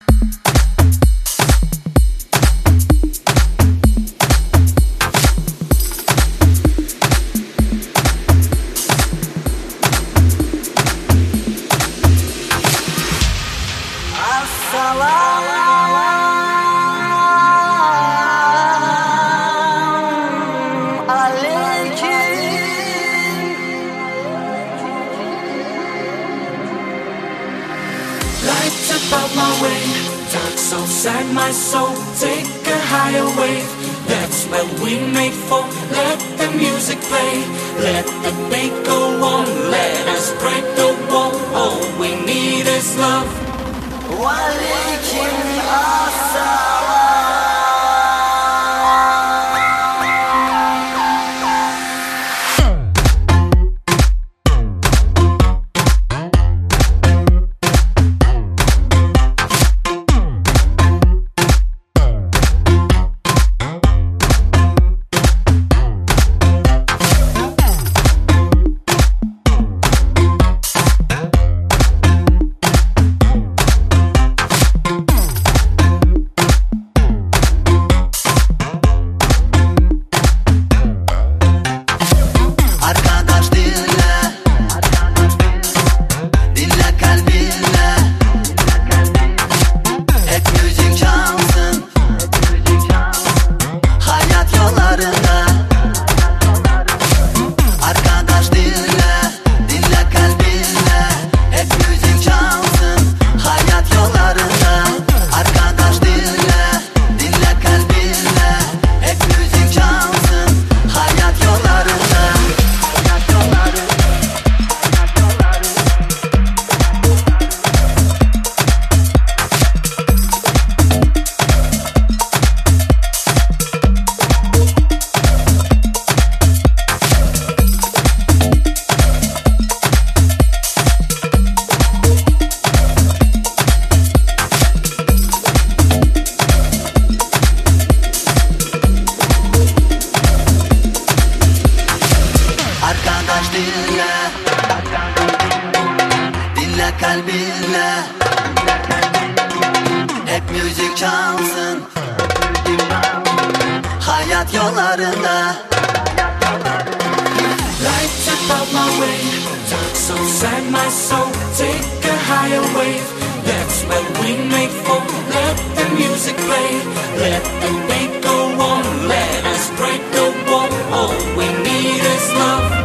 Lights above my way, dark so sad my soul, take a higher wave. That's where we make for. Let the music play, let the beat go on. Let us break the wall. All we need is love. Walikin kalbinle, hep müzik çalsın hayat yollarında. Lights above my way, dark so sad my soul, take a higher wave. That's where we make for. Let the music play, let the beat go on. Let us break the wall. All we need is love.